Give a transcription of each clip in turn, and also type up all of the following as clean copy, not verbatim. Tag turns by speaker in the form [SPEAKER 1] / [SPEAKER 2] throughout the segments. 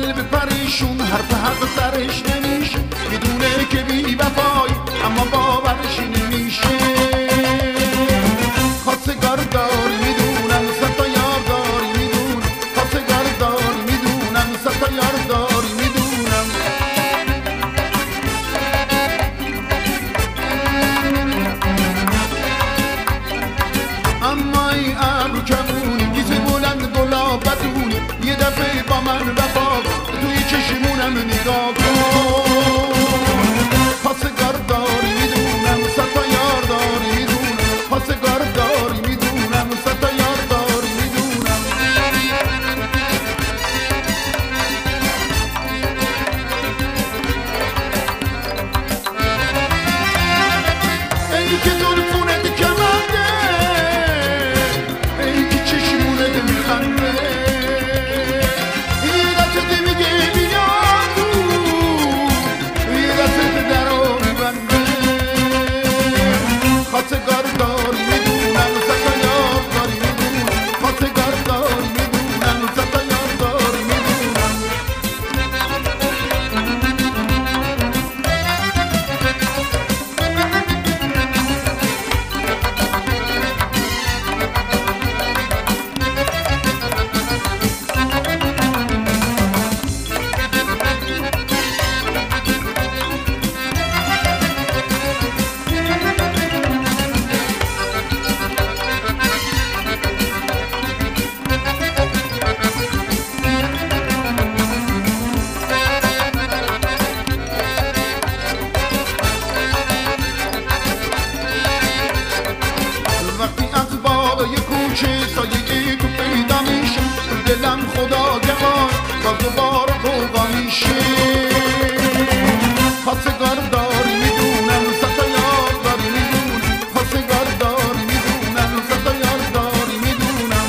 [SPEAKER 1] قلب پریشون حرف حق سرش نمیشه، میدونه که بی وفای اما باورش نمیشه. خواستگار داری میدونم، صد تا یار داری میدونم، خواستگار داری میدونم، صد تا یار داری میدونم. اما ای ابرو کمونی گیز بلند گلا بدونی، یه دفعه با من وفا توی چشمونم نگاه کن. خواستگار داری میدونم، صد تا یار داری میدونم، خواستگار داری میدونم، صد تا یار داری میدونم. ای که زلفونت کمنده، ای که چشمونت میخنده، یه دستت میگه بیا تو، یه دستت درو میبنده. خواستگار داری میدونم، صد تا یار داری میدونم، خواستگار داری میدونم، صد تا یار داری میدونم. وقتی از بالای کوچه سایه تو پیدا میشه، دلم خدا گواه باز دوباره غوغا میشه. خواستگار داری میدونم، صد تا یار داری میدونم، خواستگار داری میدونم، صد تا یار داری میدونم.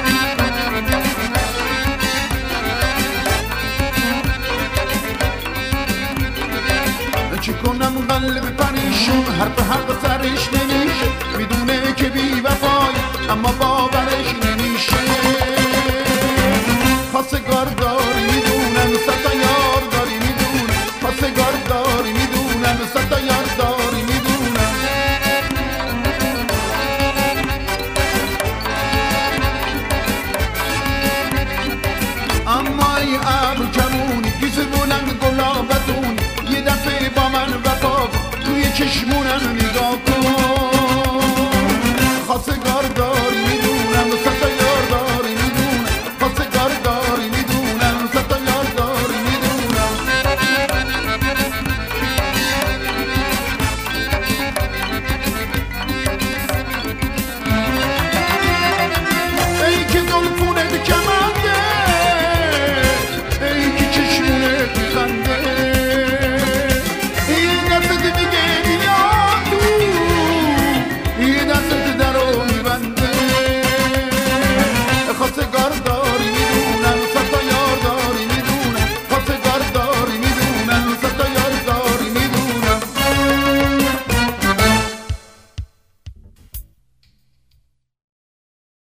[SPEAKER 1] چی کنم قلب پریشون حرف حق سرش نمیشه، میدونه که بی وفای اما باورش نمیشه. خواستگار داری میدونم، صد تا یار داری میدونم، خواستگار داری میدونم، صد تا یار داری میدونم. اما ای ابرو کمونی گیز بلند گلا بدونی، یه دفعه با من وفا توی چشمونم